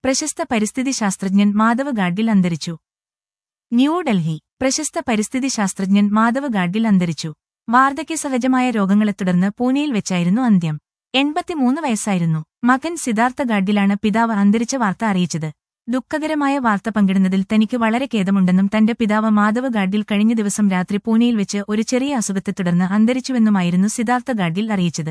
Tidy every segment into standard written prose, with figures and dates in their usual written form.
പ്രശസ്ത പരിസ്ഥിതി ശാസ്ത്രജ്ഞൻ മാധവ് ഗാഡ്ഗിൽ അന്തരിച്ചു. ന്യൂഡൽഹി. പ്രശസ്ത പരിസ്ഥിതി ശാസ്ത്രജ്ഞൻ മാധവ് ഗാഡ്ഗിൽ അന്തരിച്ചു. വാർദ്ധക്യസഹജമായ രോഗങ്ങളെ തുടർന്ന് പൂനെയിൽ വെച്ചായിരുന്നു അന്ത്യം. 83 വയസ്സായിരുന്നു. മകൻ സിദ്ധാർത്ഥ ഗാഡ്ഗിലാണ് പിതാവ് അന്തരിച്ച വാർത്ത അറിയിച്ചത്. ദുഃഖകരമായ വാർത്ത പങ്കിടുന്നതിൽ തനിക്ക് വളരെ ഖേദമുണ്ടെന്നും തന്റെ പിതാവ് മാധവ് ഗാഡ്ഗിൽ കഴിഞ്ഞ ദിവസം രാത്രി പൂനെയിൽ വെച്ച് ഒരു ചെറിയ അസുഖത്തെ തുടർന്ന് അന്തരിച്ചുവെന്നുമായിരുന്നു സിദ്ധാർത്ഥ ഗാഡ്ഗിൽ അറിയിച്ചത്.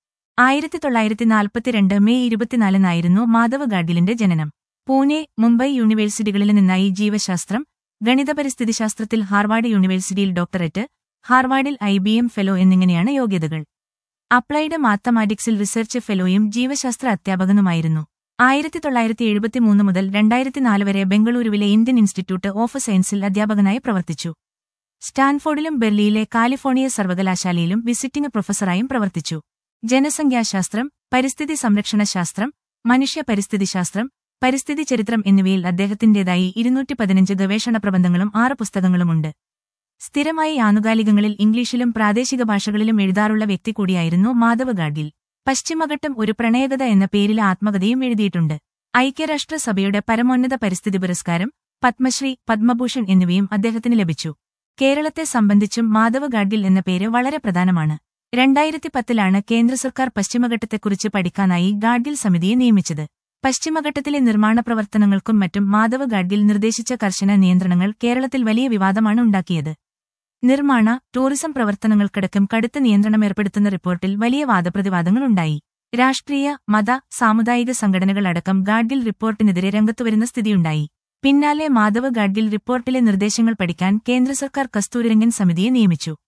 1942 മെയ് 24-നായിരുന്നു മാധവ് ഗാഡ്ഗിലിന്റെ ജനനം. പൂനെ, മുംബൈ യൂണിവേഴ്സിറ്റികളിൽ നിന്നായി ജീവശാസ്ത്രം, ഗണിതപരിസ്ഥിതിശാസ്ത്രത്തിൽ ഹാർവാർഡ് യൂണിവേഴ്സിറ്റിയിൽ ഡോക്ടറേറ്റ്, ഹാർവാർഡിൽ IBM ഫെലോ എന്നിങ്ങനെയാണ് യോഗ്യതകൾ. Applied മാത്തമാറ്റിക്സിൽ research ഫെലോയും ജീവശാസ്ത്ര അധ്യാപകനുമായിരുന്നു. 1973 മുതൽ 2004 വരെ ബംഗളൂരുവിലെ ഇന്ത്യൻ ഇൻസ്റ്റിറ്റ്യൂട്ട് ഓഫ് സയൻസിൽ അധ്യാപകനായി പ്രവർത്തിച്ചു. സ്റ്റാൻഫോർഡിലും ബെർലിയിലെ കാലിഫോർണിയ സർവകലാശാലയിലും വിസിറ്റിംഗ് പ്രൊഫസറായും പ്രവർത്തിച്ചു. ജനസംഖ്യാശാസ്ത്രം, പരിസ്ഥിതി സംരക്ഷണശാസ്ത്രം, മനുഷ്യ പരിസ്ഥിതിശാസ്ത്രം, പരിസ്ഥിതി ചരിത്രം എന്നിവയിൽ അദ്ദേഹത്തിന്റേതായി 215 ഗവേഷണ പ്രബന്ധങ്ങളും 6 പുസ്തകങ്ങളുമുണ്ട്. സ്ഥിരമായി ആനുകാലികങ്ങളിൽ ഇംഗ്ലീഷിലും പ്രാദേശിക ഭാഷകളിലും എഴുതാറുള്ള വ്യക്തി കൂടിയായിരുന്നു മാധവ് ഗാഡ്ഗിൽ. പശ്ചിമഘട്ടം ഒരു പ്രണയകഥ എന്ന പേരിൽ ആത്മകഥയും എഴുതിയിട്ടുണ്ട്. ഐക്യരാഷ്ട്രസഭയുടെ പരമോന്നത പരിസ്ഥിതി പുരസ്കാരം, പത്മശ്രീ, പത്മഭൂഷൺ എന്നിവയും അദ്ദേഹത്തിന് ലഭിച്ചു. കേരളത്തെ സംബന്ധിച്ചും മാധവ് ഗാഡ്ഗിൽ എന്ന പേര് വളരെ പ്രധാനമാണ്. 2010-ലാണ് കേന്ദ്ര സർക്കാർ പശ്ചിമഘട്ടത്തെക്കുറിച്ച് പഠിക്കാനായി ഗാഡ്ഗിൽ സമിതിയെ നിയമിച്ചത്. പശ്ചിമഘട്ടത്തിലെ നിർമ്മാണ പ്രവർത്തനങ്ങൾക്കും മറ്റും മാധവ് ഗാഡ്ഗിൽ നിർദ്ദേശിച്ച കർശന നിയന്ത്രണങ്ങൾ കേരളത്തിൽ വലിയ വിവാദമാണ് ഉണ്ടാക്കിയത്. നിർമ്മാണ, ടൂറിസം പ്രവർത്തനങ്ങൾക്കടക്കം കടുത്ത നിയന്ത്രണമേർപ്പെടുത്തുന്ന റിപ്പോർട്ടിൽ വലിയ വാദപ്രതിവാദങ്ങളുണ്ടായി. രാഷ്ട്രീയ, മത, സാമുദായിക സംഘടനകളടക്കം ഗാഡ്ഗിൽ റിപ്പോർട്ടിനെതിരെ രംഗത്തുവരുന്ന സ്ഥിതിയുണ്ടായി. പിന്നാലെ മാധവ് ഗാഡ്ഗിൽ റിപ്പോർട്ടിലെ നിർദ്ദേശങ്ങൾ പഠിക്കാൻ കേന്ദ്ര സർക്കാർ കസ്തൂരിരംഗൻ സമിതിയെ നിയമിച്ചു.